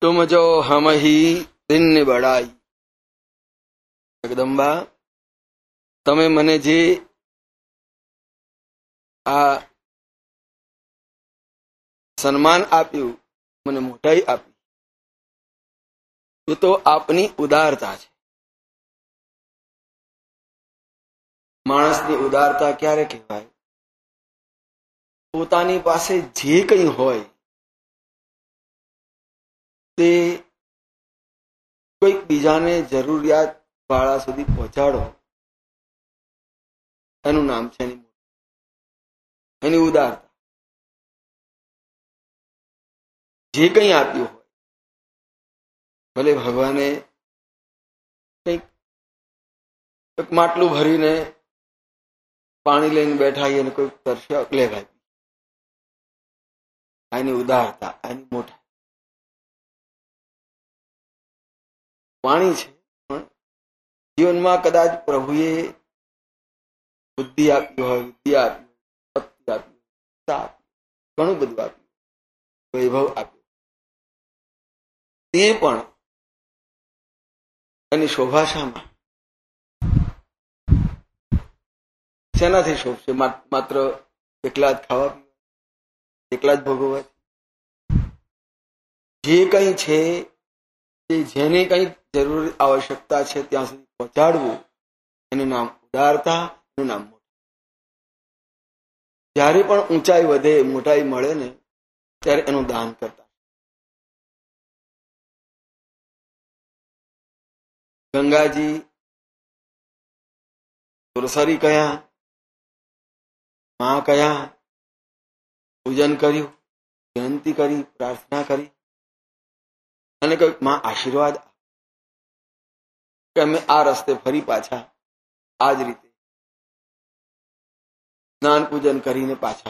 तुम जो हम ही दिन बड़ाई। जगदंबा તમે મને જે આ સન્માન આપ્યું, મને મોટાઈ આપી, એ તો આપની ઉદારતા છે. માણસની ઉદારતા ક્યારે કહેવાય? પોતાની પાસે જે કંઈ હોય તે કોઈક બીજાને જરૂરિયાત વાળા સુધી પહોંચાડો, એનું નામ છે એની ઉદારતા. જે કંઈ આપ્યું હોય, ભલે ભગવાને કંઈક માટલું ભરીને પાણી લઈને બેઠા અને કોઈ તરસ્યો લેવાય, એની ઉદારતા, એની મોટા. પાણી છે, પણ જીવનમાં કદાચ પ્રભુએ બુદ્ધિ આપી હોય, વિદ્યા આપી, શક્તિ આપી, ઘણું બધું આપ્યું, વૈભવ આપ્યું, તે પણ એની શોભા શામાં? શેનાથી શોભશે? માત્ર એકલા જ ખાવા પીવા, એકલા જ ભોગવવા? જે કંઈ છે તે જેને કંઈ જરૂર આવશ્યકતા છે ત્યાં સુધી પહોંચાડવું, એનું નામ ઉદારતા, એનું નામ મોટા. જ્યારે પણ ઊંચાઈ વધે, મોટાઈ મળે ને, ત્યારે એનું દાન કરતા. ગંગાજી સુરસરી કયા, માં કયા, પૂજન કર્યું, વિનંતી કરી, પ્રાર્થના કરી અને કહ્યું, માં આશીર્વાદ કે અમે આ રસ્તે ફરી પાછા આ જ રીતે સ્નાન પૂજન કરીને પાછા.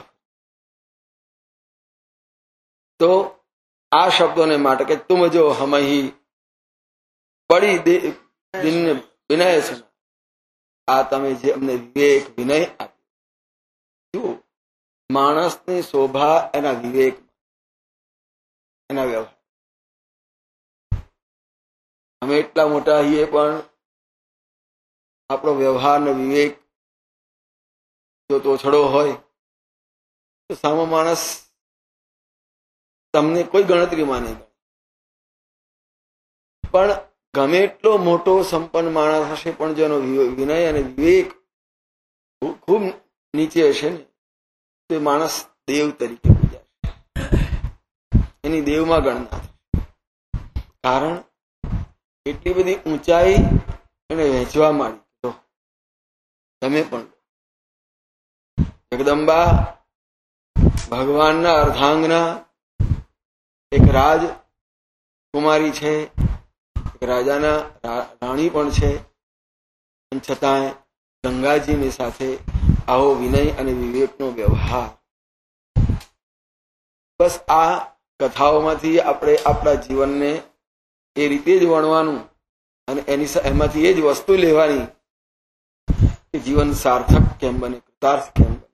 તો આ શબ્દોને માટે કે તુમ જો હમ હી બડી દિન વિનય છે, આ તમે જે અમને વિવેક વિનય આપ્યો. માણસની શોભા એના વિવેક, એના વ્યવહાર. અમે એટલા મોટા છીએ, પણ આપણો વ્યવહાર ને વિવેક જો તોછડો હોય તો સામો માણસ તમને કોઈ ગણતરીમાં નહીં. પણ ગમે એટલો મોટો સંપન્ન માણસ હશે, પણ જેનો વિનય અને વિવેક ખૂબ નીચે હશે ને, તો એ માણસ દેવ તરીકે પૂજાશે, એની દેવમાં ગણના. કારણ એટલી બધી ઊંચાઈ એને વહેંચવા માંડી. તો તમે પણ જગદંબા ભગવાનના અર્ધાંગના એક રાજકુમારી છે, એક રાજાના રાણી પણ છે, છતાંય ગંગાજીની સાથે આવો વિનય અને વિવેકનો વ્યવહાર. બસ આ કથાઓમાંથી આપણે આપણા જીવનને એ રીતે જ વણવાનું અને એમાંથી એ જ વસ્તુ લેવાની કે જીવન સાર્થક કેમ બને, કૃતાર્થ કેમ બને.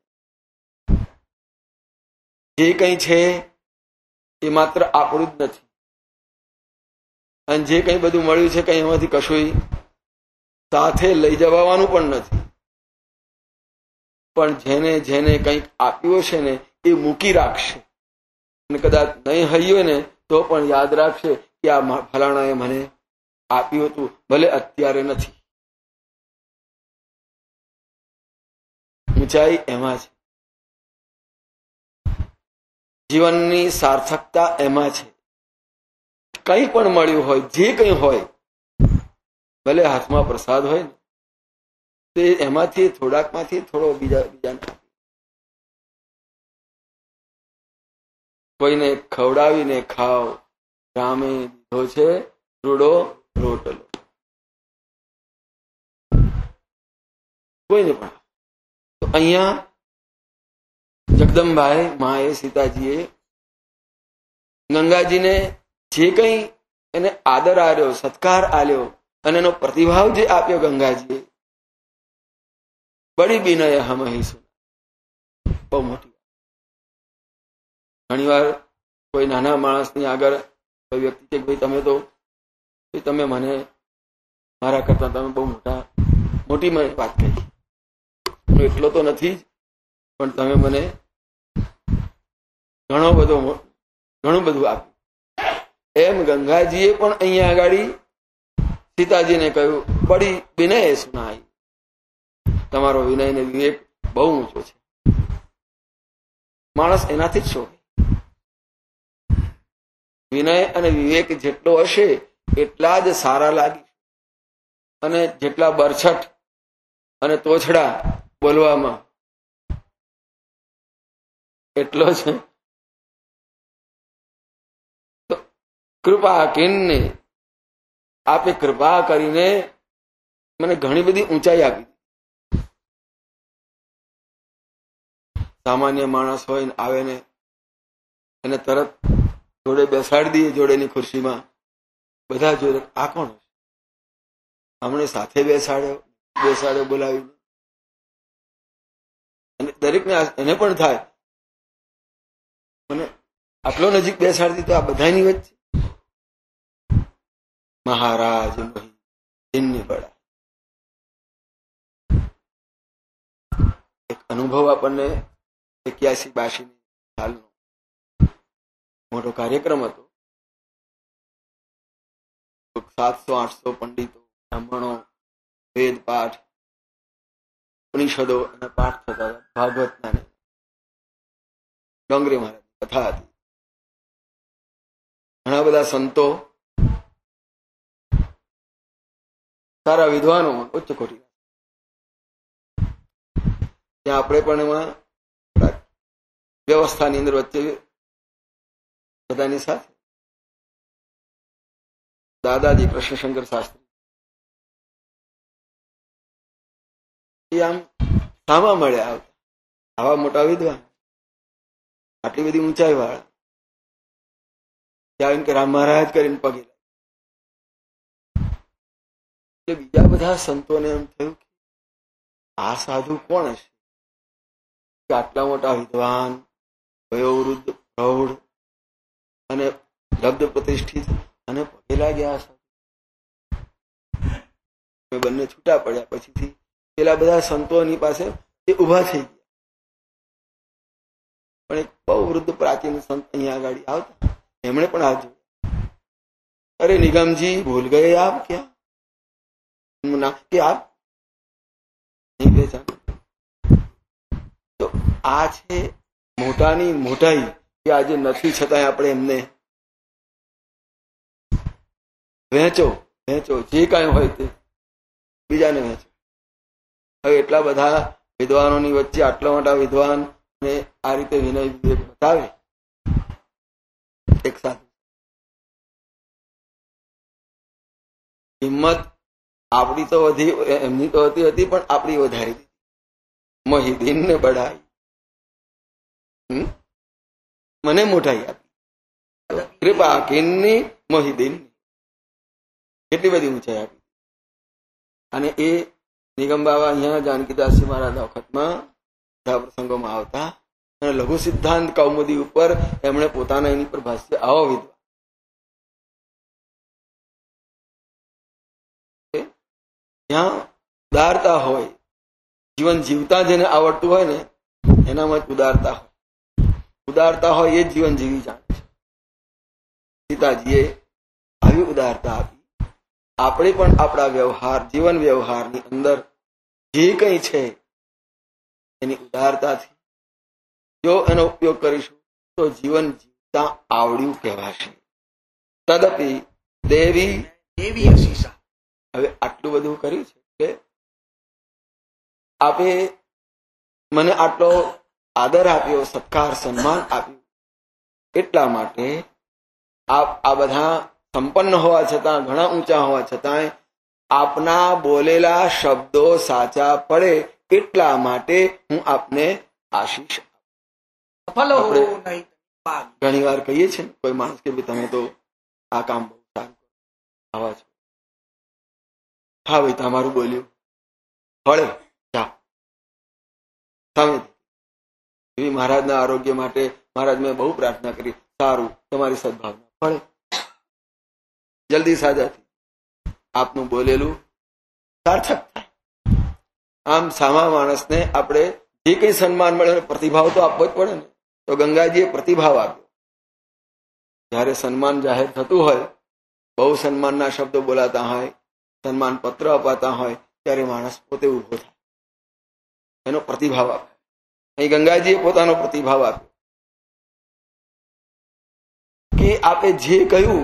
જે કંઈ છે એ માત્ર આપણું જ નથી, અને જે કંઈ બધું મળ્યું છે કંઈ એમાંથી કશું સાથે લઈ જવાનું પણ નથી. પણ જેને જેને કંઈક આપ્યું છે ને, એ મૂકી રાખશે, અને કદાચ નહીં હૈયો ને તો પણ યાદ રાખશે કે આ ફલાણાએ મને આપ્યું હતું, ભલે અત્યારે નથી. ઊંચાઈ એમાં છે, જીવનની સાર્થકતા એમાં છે. કંઈ પણ મળ્યું હોય, જે કંઈ હોય, ભલે હાથમાં પ્રસાદ હોય ને, તે એમાંથી થોડાકમાંથી થોડો બીજાને કોઈને ખવડાવીને ખાવ. રામે દીધો છે રૂડો રોટલો, કોઈને પણ. તો અહીંયા જગદંબાએ, માએ, સીતાજીએ ગંગાજીને જે કંઈ એને આદર આલ્યો, સત્કાર આલ્યો અને એનો પ્રતિભાવ જે આપ્યો ગંગાજીએ, બડી વિનય હમ હી સુન. બહુ મોટી. ઘણી વાર કોઈ નાના માણસની આગળ કોઈ વ્યક્તિ કે ભાઈ તમે મને મારા કરતા તમે બહુ મોટી વાત કહી, હું એટલો તો નથી જ, પણ તમે મને ઘણું બધું આપ્યું. એમ ગંગાજીએ પણ અહીંયા આગળ સીતાજીને કહ્યું, બડી વિનય સુનાઈ, તમારો વિનય ને વિવેક બહુ ઊંચો છે. માણસ એનાથી જ શોભે. વિનય અને વિવેક જેટલો હશે એટલા જ સારા લાગી, અને જેટલા બરછટ અને તોછડા બોલવામાં એટલો છે. તો કૃપા કિન્ને, આપે કૃપા કરીને મને ઘણી બધી ઊંચાઈ આપી. સામાન્ય માણસ હોય ને આવે ને એને તરત જોડે બેસાડી દઈએ, જોડેની ખુરશીમાં, બધા જોડે આ કોણ છે, હમણે સાથે બેસાડ્યો બોલાવીને. અને દરેકને એને પણ થાય, મને આટલો નજીક બેસાડતી તો આ બધાની વચ્ચે. મહારાજ મોહી દિનને બળા. એક અનુભવ આપણને 81-82 સાલનો મોટો કાર્યક્રમ હતો. 700-800 પંડિતો, બ્રાહ્મણો, વેદ પાઠ, ઉપનિષદો અને પાઠ થતા હતા. ભાગવતના ડોંગરી મહારાજ કથા હતી. ઘણા બધા સંતો, સારા વિદ્વાનો, ઉચ્ચ કોટી. ત્યાં આપણે પણ એમાં વ્યવસ્થાની અંદર વચ્ચે બધાની સાથે દાદાજી કૃષ્ણશંકર શાસ્ત્રી એ આમ સામા મળ્યા. આવા મોટા વિદ્વાન, આટલી બધી ઊંચાઈ વાળા, ત્યાં કે રામ મહારાજ કરીને પગે લાગે. બીજા બધા સંતોને એમ થયું કે આ સાધુ કોણ હશે કે આટલા મોટા વિદ્વાન, વયોવૃદ્ધ, પ્રૌઢ અને લબ્ધ પ્રતિષ્ઠિત અને પગે લાગ્યા. બંને છૂટા પડ્યા પછીથી પેલા બધા સંતોની પાસે એ ઉભા થઈ ગયા. પણ એક બહુ વૃદ્ધ પ્રાચીન સંત અહીંયા આગળ આવતા, એમણે પણ હાથ જોડ્યા. અરે નિગમજી, ભૂલ ગયે આપ ક્યાં? ના કે આપ નહીં પહેચાન. તો આ છે મોટાની મોટાઈ, કે આજે નથી છતાંય આપણે એમને વહેંચો, જે કાંઈ હોય તે બીજાને વહેંચો. હવે એટલા બધા વિદ્વાનોની વચ્ચે આટલા મોટા વિદ્વાન ને આ રીતે વિનય વિવેક બતાવે એક સાથે. હિંમત આપણી તો વધી, એમની તો હતી પણ આપણી વધારી દીધી. મોહિદીન ને બઢાઈ, મને મોટાઈ આપી. કૃપા કિન્ની મોહિદીન, કેટલી બધી ઊંચાઈ આપી. અને એ નિગમ બાબા અહીંયા જાનકીદાસજી મહારાજના વખતમાં બધા પ્રસંગોમાં આવતા અને લઘુ સિદ્ધાંત કૌમુદી ઉપર એમણે પોતાના એની પર ભાષ્ય આવો વિદ્વાન. જ્યાં ઉદારતા હોય, જીવન જીવતા જેને આવડતું હોય ને એનામાં જ ઉદારતા હોય. ઉદારતા હોય એ જ જીવન જીવી જાણે છે. સીતાજીએ આવી ઉદારતા આપી. આપણે પણ આપણા વ્યવહાર, જીવન વ્યવહારની અંદર જે કંઈ છે એની ઉદારતાથી જો એનો ઉપયોગ કરીશું તો જીવન જીવતા આવડ્યું કહેવાશે. તદપી દેવી અશીષા. હવે આટલું બધું કર્યું છે એટલે આપે મને આટલો આદર આપ્યો, સત્કાર, સન્માન આપ્યું, એટલા માટે આપ આ બધા સંપન્ન હોવા છતાં, ઘણા ઊંચા હોવા છતાંય આપના બોલેલા શબ્દો સાચા પડે એટલા માટે હું આપને આશીષ ઘણી વાર કહીએ છીએ ને કોઈ માણસ કે તમે તો આ કામ બહુ સારું કરો, આવા છો. હા ભાઈ, તમારું બોલ્યું ફળે જા તમે. એવી મહારાજના આરોગ્ય માટે મહારાજ મેં બહુ પ્રાર્થના કરી, સારું તમારી સદભાવના ફળે. જલ્દી સાજા થઈ આપનું બોલેલું સાર્થક થાય. આમ સામા માણસને આપણે જે કંઈ સન્માન મળે પ્રતિભાવ તો આપવો જ પડે ને. તો ગંગાજીએ પ્રતિભાવ આપ્યો. જયારે સન્માન જાહેર થતું હોય, બહુ સન્માનના શબ્દો બોલાતા હોય, સન્માન પત્ર અપાતા હોય, ત્યારે માણસ પોતે ઉભો થાય, એનો પ્રતિભાવ આપે. અહીં ગંગાજીએ પોતાનો પ્રતિભાવ આપ્યો કે આપે જે કહ્યું,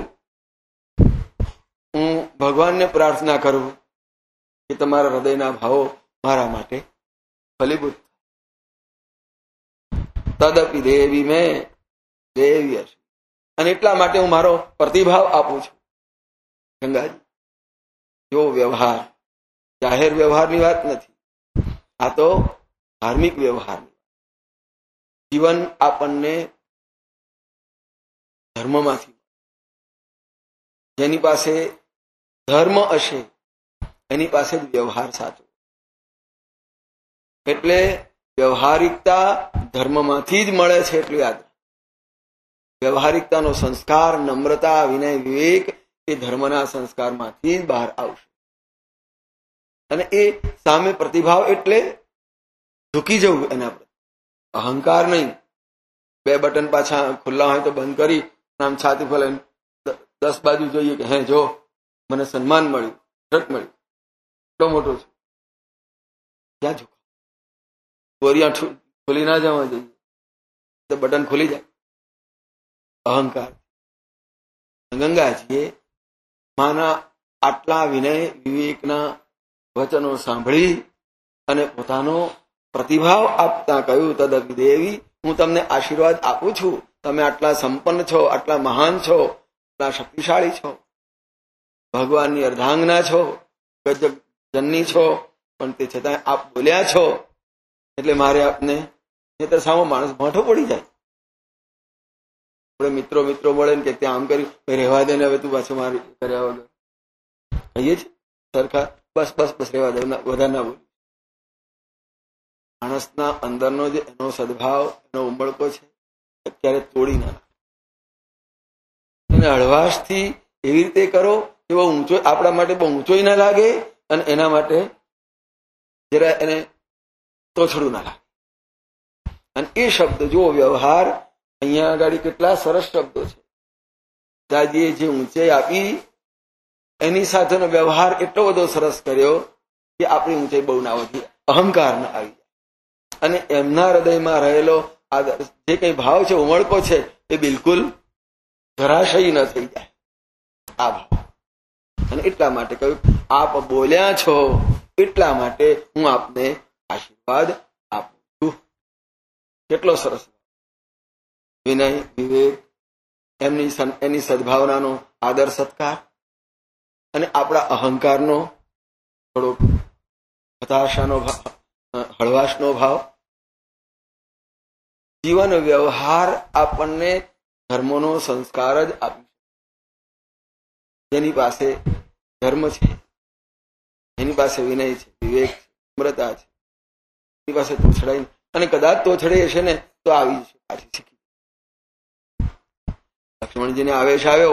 હું ભગવાનને પ્રાર્થના કરું કે તમારા હૃદયના ભાવો મારા માટે ફલીભૂત. તદપી દેવી મેં દેવી હશે, અને એટલા માટે હું મારો પ્રતિભાવ આપું છું. ગંગાજી, જો વ્યવહાર જાહેર વ્યવહારની વાત નથી, આ તો ધાર્મિક વ્યવહારની. જીવન આપણને ધર્મમાંથી, જેની પાસે ધર્મ હશે એની પાસે જ વ્યવહાર સાચો. એટલે વ્યવહારિકતા ધર્મમાંથી જ મળે છે એટલું યાદ. વ્યવહારિકતાનો સંસ્કાર, નમ્રતા, વિનય, વિવેક એ ધર્મના સંસ્કારમાંથી જ બહાર આવશે. અને એ સામે પ્રતિભાવ એટલે ઝૂકી જવું એના પર, અહંકાર નહીં. 2 બટન પાછા ખુલ્લા હોય તો બંધ કરી આમ છાતી ફલાઈને 10 બાજુ જોઈએ કે હે જો મને સન્માન મળ્યું, રટ મળ્યું, એટલો મોટો છે. ક્યાં ઝુકા? બોરિયા ખોલી ના જવા જોઈએ તો બટન ખુલી જાય. અહંકાર. ગંગાજીએ માના આટલા વિનય વિવેકના વચનો સાંભળી અને પોતાનો પ્રતિભાવ આપતા કહ્યું, તદપી દેવી, હું તમને આશીર્વાદ આપું છું. તમે આટલા સંપન્ન છો, આટલા મહાન છો, આટલા શક્તિશાળી છો, ભગવાનની અર્ધાંગના છો, ગજબ જનની છો, પણ તે છતાં આપ બોલ્યા છો એટલે મારે આપને, નહીતર સામો માણસ મોઢો પડી જાય. આપણે મિત્રો મળે ને કે ત્યાં આમ કર્યું, રહેવા દે ને હવે તું પાછું મારી કર્યા વગર કહીએ છીએ સરખા, બસ રહેવા દે, વધારે ના બોલ. માણસના અંદરનો જે એનો સદભાવ, એનો ઉમળકો છે, અત્યારે તોડી ના એને હળવાશથી એવી રીતે કરો કે બહુ ઊંચો, આપણા માટે બહુ ઊંચોય ના લાગે અને એના માટે જરા એને તોછડું ના લાગે. અને એ શબ્દ જો વ્યવહાર, અહીંયા આગળ કેટલા સરસ શબ્દો છે. દાદીએ જે ઊંચાઈ આપી એની સાથેનો વ્યવહાર એટલો બધો સરસ કર્યો કે આપણી ઊંચાઈ બહુ ના વધી, અહંકાર ના આવી જાય. અને એમના હૃદયમાં રહેલો આ જે કઈ ભાવ છે, ઉમળકો છે, એ બિલકુલ ધરાશયી ન થઈ જાય આ ભાવ. અને એટલા માટે કહ્યું, આપ બોલ્યા છો એટલા માટે હું આપને આશીર્વાદ આપું છું. કેટલો સરસ વિનય વિવેક, એની સદભાવનાનો આદર સત્કાર, અને આપણા અહંકારનો થોડોક હતાશાનો ભાવ, હળવાશનો ભાવ. જીવન વ્યવહાર આપણને ધર્મનો સંસ્કાર જ આપી. જેની પાસે ધર્મ છે, એની પાસે વિનય છે, વિવેક છે, નમ્રતા છે, એની પાસે તોછડાય, અને કદાચ તોછડે હશે ને તો આવી જશે પાછી શીખી. લક્ષ્મણજીને આવેશ આવ્યો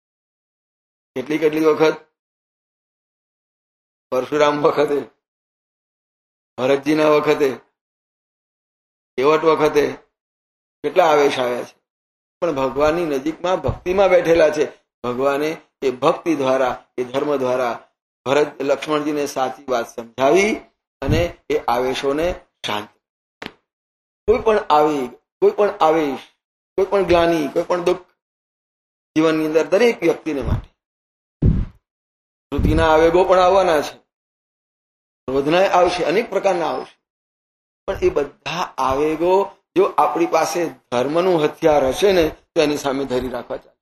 કેટલી વખત, પરશુરામ વખતે, ભરતજીના વખતે, કેવટ વખતે કેટલા આવેશ આવ્યા છે. પણ ભગવાનની નજીકમાં ભક્તિમાં બેઠેલા છે. ભગવાને એ ભક્તિ દ્વારા, એ ધર્મ દ્વારા ભરત લક્ષ્મણજીને સાચી વાત સમજાવી અને એ આવેશોને શાંત. કોઈ પણ આવેગ, કોઈ પણ આવેશ, કોઈ પણ ગ્લાની, કોઈ પણ દુઃખ જીવનની અંદર દરેક વ્યક્તિને માટે વૃત્તિના આવેગો પણ આવવાના છે, ક્રોધના આવશે, અનેક પ્રકારના આવશે. પણ એ બધા આવેગો જો આપણી પાસે ધર્મનું હથિયાર હશે ને તો એની સામે ધરી રાખવા ચાલે.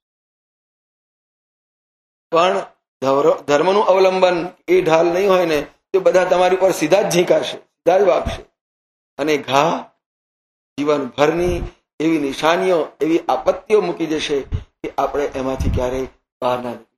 પણ ધર્મનું અવલંબન એ ઢાલ નહીં હોય ને તો બધા તમારી પર સીધા જ ઝીંકાશે, સીધા જ વાગશે, અને ઘા જીવનભરની એવી નિશાનીઓ, એવી આપત્તિઓ મૂકી જશે કે આપણે એમાંથી ક્યારેય બહાર ના